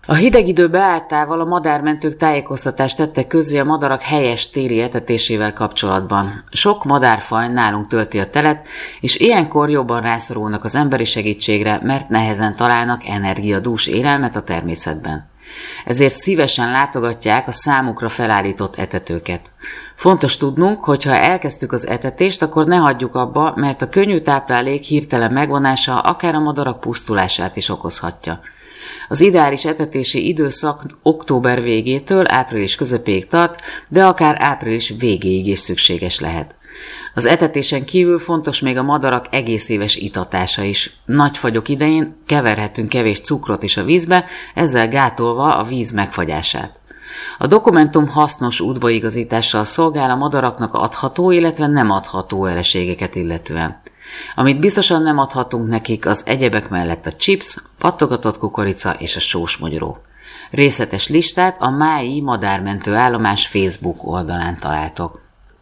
A hideg idő beálltával a madármentők tájékoztatást tettek közzé a madarak helyes téli etetésével kapcsolatban. Sok madárfaj nálunk tölti a telet, és ilyenkor jobban rászorulnak az emberi segítségre, mert nehezen találnak energiadús élelmet a természetben. Ezért szívesen látogatják a számukra felállított etetőket. Fontos tudnunk, hogy ha elkezdtük az etetést, akkor ne hagyjuk abba, mert a könnyű táplálék hirtelen megvonása akár a madarak pusztulását is okozhatja. Az ideális etetési időszak október végétől április közepéig tart, de akár április végéig is szükséges lehet. Az etetésen kívül fontos még a madarak egész éves itatása is. Nagy fagyok idején keverhetünk kevés cukrot is a vízbe, ezzel gátolva a víz megfagyását. A dokumentum hasznos útbaigazítással szolgál a madaraknak adható, illetve nem adható eleségeket illetően. Amit biztosan nem adhatunk nekik, az egyebek mellett a chips, pattogatott kukorica és a sós mogyoró. Részletes listát a Mályi Madármentő Állomás Facebook oldalán találtok.